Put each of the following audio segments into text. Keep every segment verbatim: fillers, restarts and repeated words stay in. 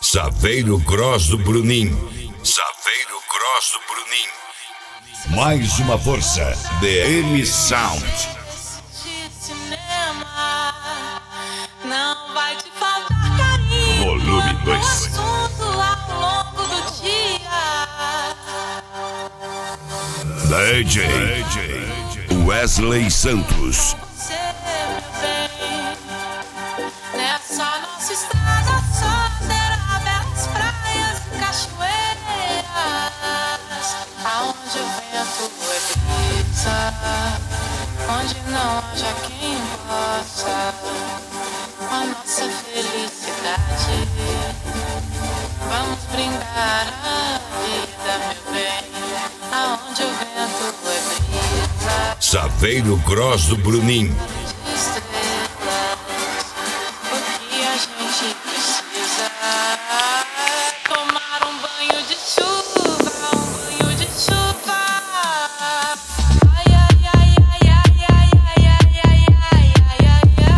Saveiro Gross do Brunim. Saveiro Gross do Brunim. Mais uma força. The M Sound. Não vai te faltar carinho. Volume dois. Tudo ao longo do dia. D J Wesley Santos. Você, meu bem, nessa nossa estrada só terá belas praias e cachoeiras, aonde o vento é brisa, onde não haja quem possa a nossa felicidade. Vamos brindar a vida, meu bem, aonde o vento é brisa. Saveiro Gross do Brunim. De estrelas, o que a gente precisa é tomar um banho de chuva, um banho de chuva. Ai, ai, ai, ai, ai, ai, ai, ai, ai, ai, ai, ai, ai.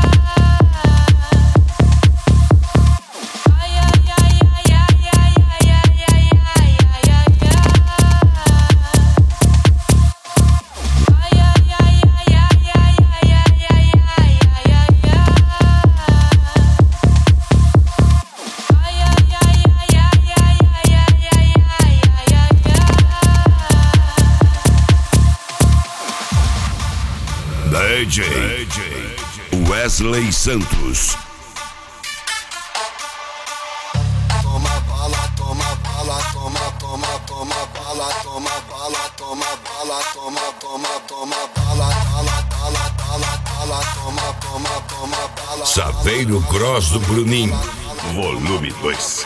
Ai, ai, ai, ai, ai, ai, ai, ai, ai, ai, ai, ai, ai. Ai, ai, ai, ai, ai, ai, ai, ai, ai, ai, ai, ai, ai. Ai, ai, ai, ai, ai, ai, ai, ai, ai, ai, ai. D J Wesley Santos. Toma bala, toma bala, toma, toma, toma bala, toma bala, toma bala, toma, toma, toma bala, bala, bala, bala, bala, toma, toma, toma bala. Saveiro Gross do Brunim. Volume dois.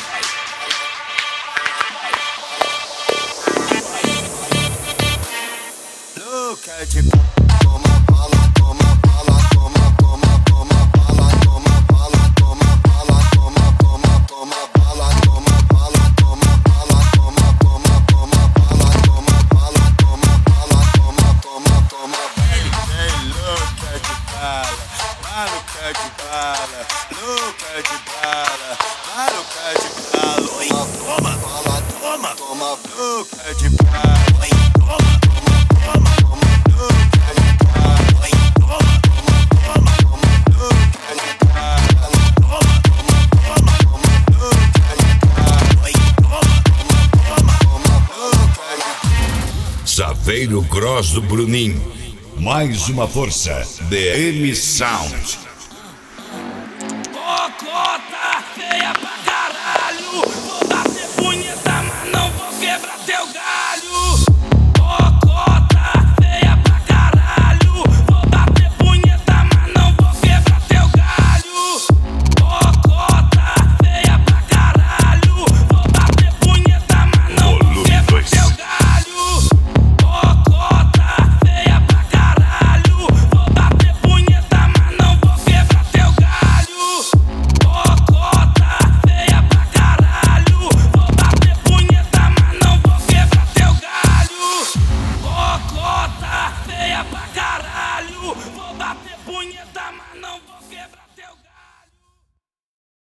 Louca de toma bala, toma bala, toma, toma, toma bala, toma bala, toma bala, toma, toma, toma bala, toma bala, toma bala, toma, toma, toma bala, toma bala, toma bala, toma, toma, toma bala. Ei, louca de bala, maluca de bala, louca de bala, maluca de bala. Oi, toma bala, toma, toma, louca de bala. Oi, toma, toma, toma, toma, louca de bala. Oi, toma, toma, toma, toma, louca de bala. Toma, toma, toma, toma, louca de bala. Oi, toma, toma, toma, toma, louca de bala. Saveiro Gross do Brunim. Mais uma força. The M Sound.